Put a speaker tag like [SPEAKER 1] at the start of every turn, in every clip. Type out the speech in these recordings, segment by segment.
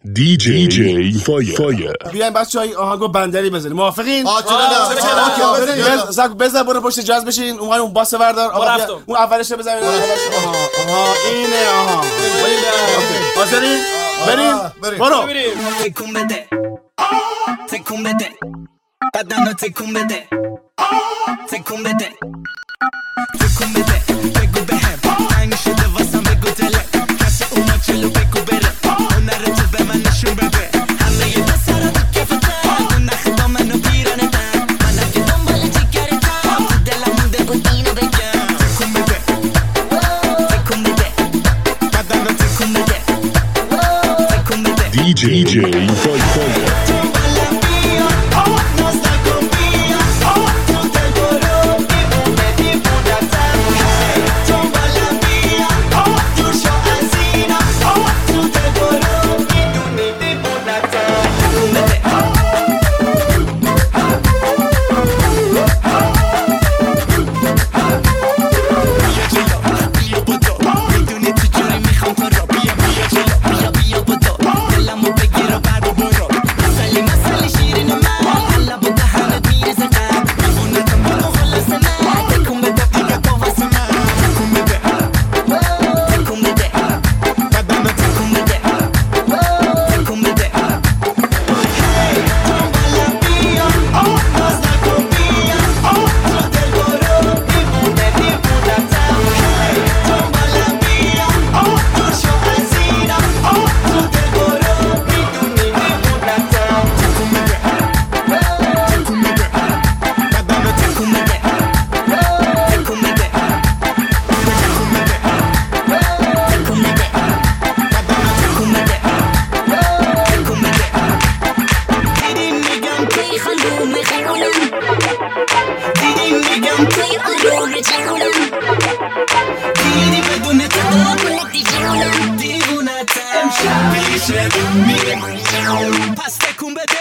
[SPEAKER 1] DJ فایر.
[SPEAKER 2] بیاین بچه‌ها آهنگ بندری بزنیم. موافقین؟
[SPEAKER 3] چرا
[SPEAKER 2] بزن برو پشت جاز بشین. اون باس بردار. اون اولش بزنید. آها اینه. آها حاضرین؟ بریم. برو.
[SPEAKER 4] تکون بده بدنو تکون بده بگو بهم تنگ شده واسم بگو دلم کسی اومد جلو بگو بره هنر تو به من نشون بده همه یه دستارا تو کفتم اون نخی با منو پیرانه دم من اگه دنبال جگرتم تو دلم مونده بود اینو بگم تکون بده بدنو تکون بده
[SPEAKER 1] DJ فایر.
[SPEAKER 4] پس تکون بده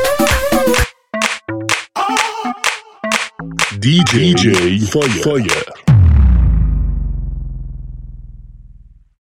[SPEAKER 1] DJ فایر.